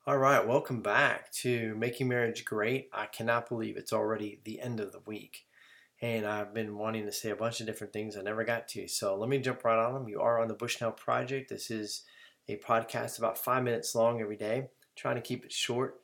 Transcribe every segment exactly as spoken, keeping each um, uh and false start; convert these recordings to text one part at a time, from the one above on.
All right, welcome back to Making Marriage Great. I cannot believe it's already the end of the week. And I've been wanting to say a bunch of different things I never got to. So let me jump right on them. You are on the Bushnell Project. This is a podcast about five minutes long every day, trying to keep it short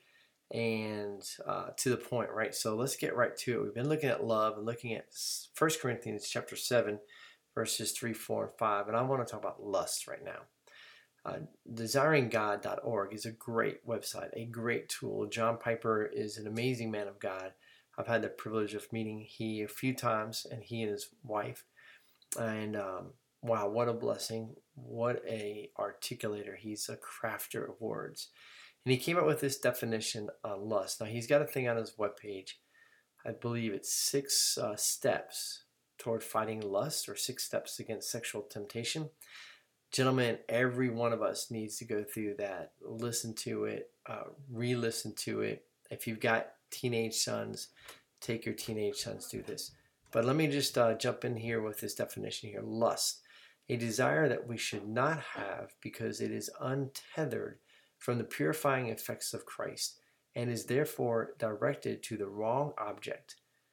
and uh, to the point, right? So let's get right to it. We've been looking at love and looking at First Corinthians chapter seven, verses three, four, and five. And I want to talk about lust right now. Uh, desiring god dot org is a great website, a great tool. John Piper is an amazing man of God. I've had the privilege of meeting he a few times, and he and his wife. And um, wow, what a blessing! What a articulator! He's a crafter of words. And he came up with this definition on lust. Now he's got a thing on his webpage. I believe it's six uh, steps toward fighting lust, or six steps against sexual temptation. Gentlemen, every one of us needs to go through that, listen to it, uh, re-listen to it. If you've got teenage sons, take your teenage sons through this. But let me just uh, jump in here with this definition here. Lust, a desire that we should not have because it is untethered from the purifying effects of Christ and is therefore directed to the wrong object,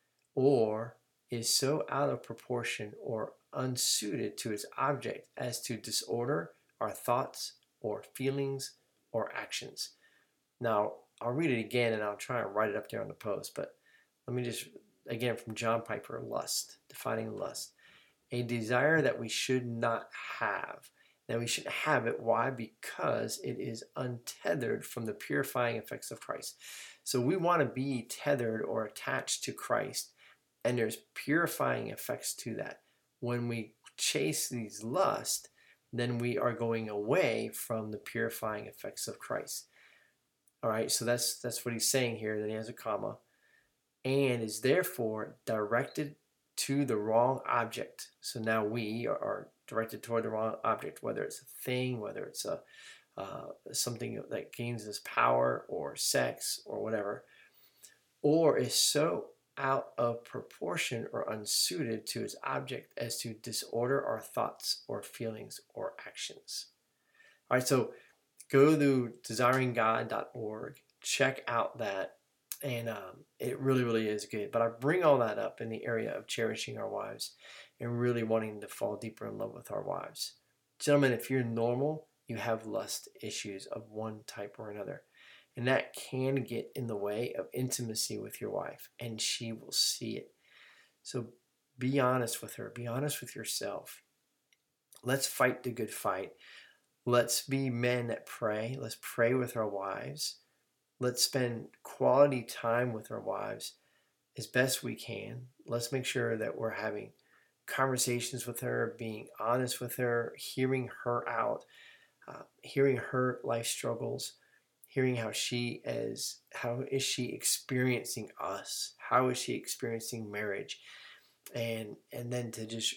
or is so out of proportion or unsuited to its object as to disorder our thoughts or feelings or actions. Now, I'll read it again and I'll try and write it up there on the post, but let me just, again, from John Piper, lust, defining lust. A desire that we should not have. Now, we shouldn't have it. Why? Because it is untethered from the purifying effects of Christ. So we want to be tethered or attached to Christ, and there's purifying effects to that. When we chase these lust, then we are going away from the purifying effects of Christ. All right, so that's that's what he's saying here. That he has a comma, and is therefore directed to the wrong object. So now we are, are directed toward the wrong object, whether it's a thing, whether it's a uh, something that gains us power, or sex, or whatever, or is so out of proportion or unsuited to its object as to disorder our thoughts or feelings or actions. All right, so go to desiring god dot org, check out that, and um, it really, really is good. But I bring all that up in the area of cherishing our wives and really wanting to fall deeper in love with our wives. Gentlemen, if you're normal, you have lust issues of one type or another. And that can get in the way of intimacy with your wife, and she will see it. So be honest with her. Be honest with yourself. Let's fight the good fight. Let's be men that pray. Let's pray with our wives. Let's spend quality time with our wives as best we can. Let's make sure that we're having conversations with her, being honest with her, hearing her out, uh, hearing her life struggles, hearing how she is, how is she experiencing us? How is she experiencing marriage? And and then to just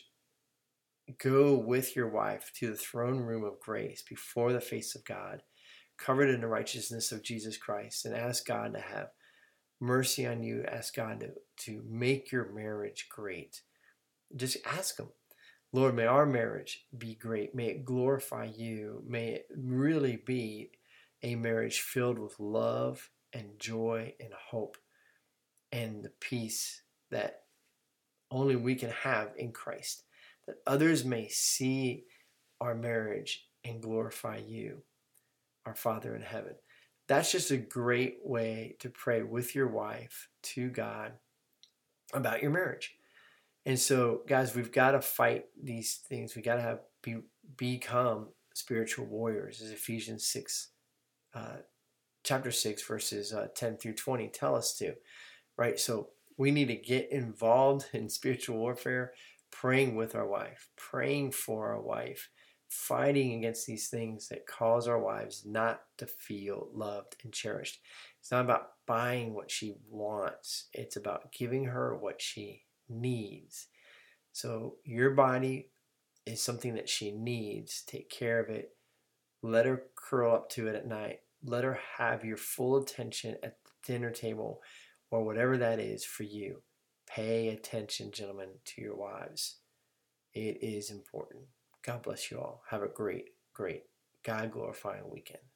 go with your wife to the throne room of grace before the face of God, covered in the righteousness of Jesus Christ, and ask God to have mercy on you. Ask God to, to make your marriage great. Just ask Him, Lord, may our marriage be great. May it glorify you. May it really be a marriage filled with love and joy and hope and the peace that only we can have in Christ, that others may see our marriage and glorify you, our Father in heaven. That's just a great way to pray with your wife to God about your marriage. And so, guys, we've got to fight these things. We got to have be, become spiritual warriors, as Ephesians six, uh, chapter six, verses uh, ten through twenty tell us to. Right? So we need to get involved in spiritual warfare, praying with our wife, praying for our wife, fighting against these things that cause our wives not to feel loved and cherished. It's not about buying what she wants. It's about giving her what she needs. So your body is something that she needs. Take care of it. Let her curl up to it at night. Let her have your full attention at the dinner table, or whatever that is for you. Pay attention, gentlemen, to your wives. It is important. God bless you all. Have a great, great, God glorifying weekend.